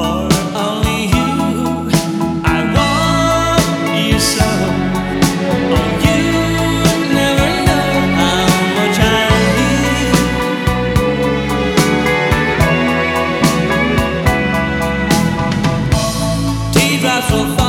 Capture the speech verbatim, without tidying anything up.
for only you. I want you so. Oh, you never know how much I need. Teardrops will fall.